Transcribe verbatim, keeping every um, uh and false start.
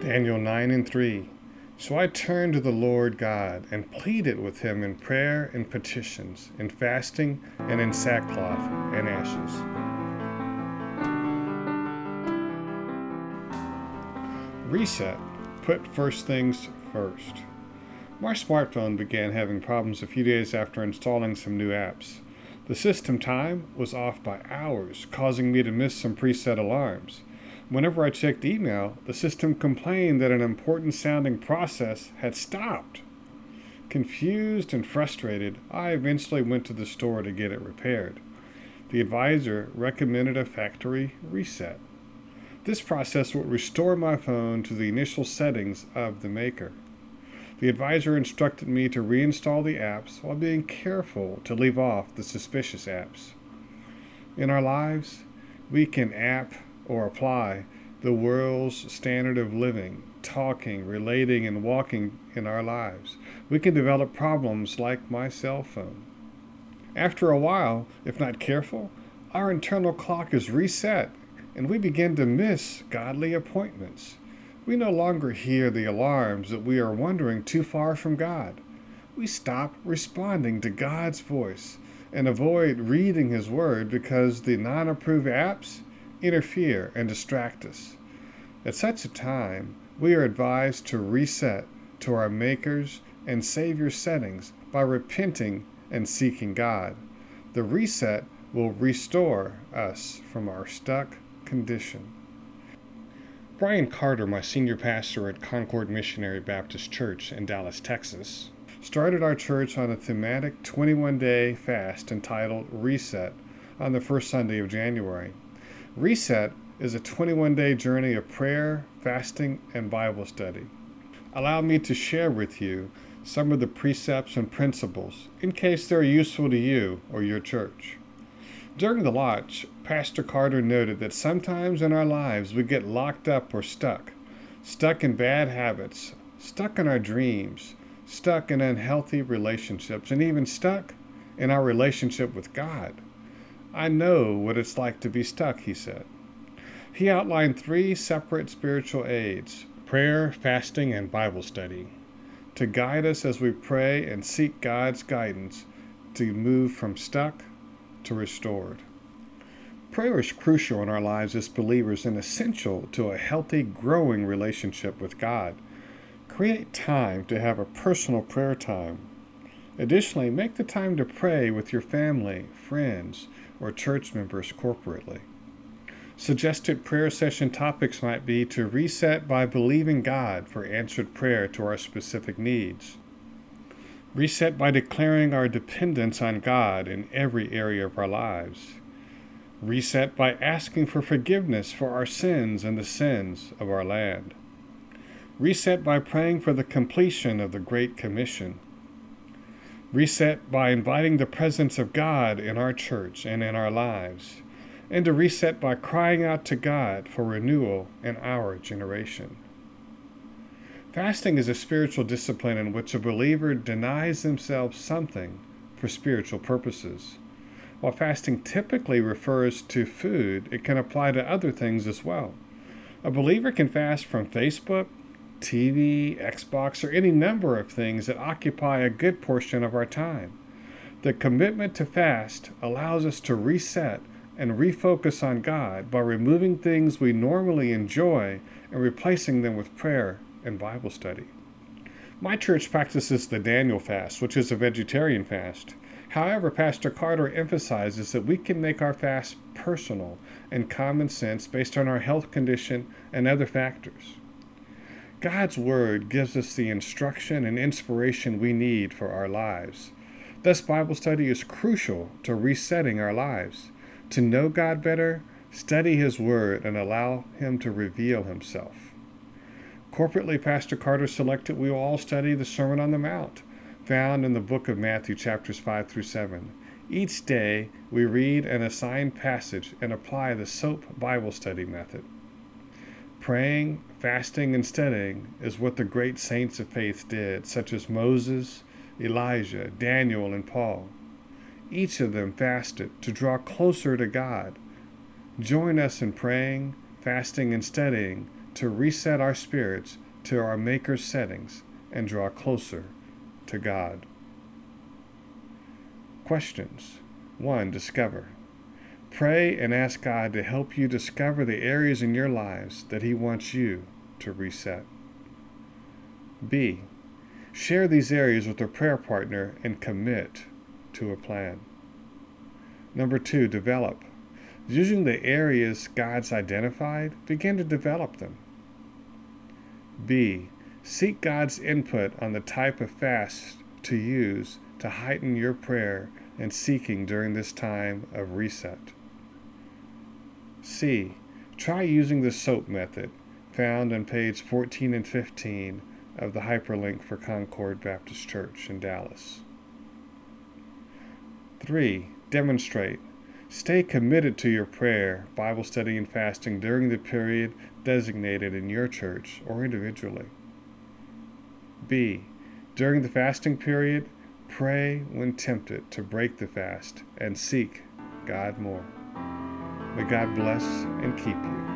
Daniel nine and three. So I turned to the Lord God and pleaded with him in prayer and petitions, in fasting and in sackcloth and ashes. Reset. Put first things first. My smartphone began having problems a few days after installing some new apps. The system time was off by hours, causing me to miss some preset alarms. Whenever I checked email, the system complained that an important sounding process had stopped. Confused and frustrated, I eventually went to the store to get it repaired. The advisor recommended a factory reset. This process would restore my phone to the initial settings of the maker. The advisor instructed me to reinstall the apps while being careful to leave off the suspicious apps. In our lives, we can app or apply the world's standard of living, talking, relating, and walking in our lives. We can develop problems like my cell phone. After a while, if not careful, our internal clock is reset and we begin to miss godly appointments. We no longer hear the alarms that we are wandering too far from God. We stop responding to God's voice and avoid reading His Word because the non-approved apps interfere and distract us. At such a time, we are advised to reset to our Maker's and Savior's settings by repenting and seeking God. The reset will restore us from our stuck condition. Brian Carter, my senior pastor at Concord Missionary Baptist Church in Dallas, Texas, started our church on a thematic twenty-one day fast entitled Reset on the first Sunday of January. Reset is a twenty-one day journey of prayer, fasting, and Bible study. Allow me to share with you some of the precepts and principles in case they're useful to you or your church. During the launch, Pastor Carter noted that sometimes in our lives we get locked up or stuck, stuck in bad habits, stuck in our dreams, stuck in unhealthy relationships, and even stuck in our relationship with God. I know what it's like to be stuck, he said. He outlined three separate spiritual aids: prayer, fasting, and Bible study, to guide us as we pray and seek God's guidance to move from stuck to restored. Prayer is crucial in our lives as believers and essential to a healthy, growing relationship with God. Create time to have a personal prayer time. Additionally, make the time to pray with your family, friends, or church members corporately. Suggested prayer session topics might be to reset by believing God for answered prayer to our specific needs. Reset by declaring our dependence on God in every area of our lives. Reset by asking for forgiveness for our sins and the sins of our land. Reset by praying for the completion of the Great Commission. Reset by inviting the presence of God in our church and in our lives. And to reset by crying out to God for renewal in our generation. Fasting is a spiritual discipline in which a believer denies themselves something for spiritual purposes. While fasting typically refers to food, it can apply to other things as well. A believer can fast from Facebook, T V, Xbox, or any number of things that occupy a good portion of our time. The commitment to fast allows us to reset and refocus on God by removing things we normally enjoy and replacing them with prayer and Bible study. My church practices the Daniel fast, which is a vegetarian fast. However, Pastor Carter emphasizes that we can make our fast personal and common sense based on our health condition and other factors. God's Word gives us the instruction and inspiration we need for our lives. Thus, Bible study is crucial to resetting our lives. To know God better, study His Word and allow Him to reveal Himself. Corporately, Pastor Carter selected we will all study the Sermon on the Mount, found in the book of Matthew, chapters five through seven. Each day, we read an assigned passage and apply the SOAP Bible study method. Praying, fasting, and studying is what the great saints of faith did, such as Moses, Elijah, Daniel, and Paul. Each of them fasted to draw closer to God. Join us in praying, fasting, and studying to reset our spirits to our Maker's settings and draw closer to God. Questions. one. Discover. Pray and ask God to help you discover the areas in your lives that He wants you to reset. B. Share these areas with a prayer partner and commit to a plan. Number two, develop. Using the areas God's identified, begin to develop them. B. Seek God's input on the type of fast to use to heighten your prayer and seeking during this time of reset. C. Try using the SOAP method found on page fourteen and fifteen of the hyperlink for Concord Baptist Church in Dallas. three. Demonstrate. Stay committed to your prayer, Bible study, and fasting during the period designated in your church or individually. B. During the fasting period, pray when tempted to break the fast and seek God more. May God bless and keep you.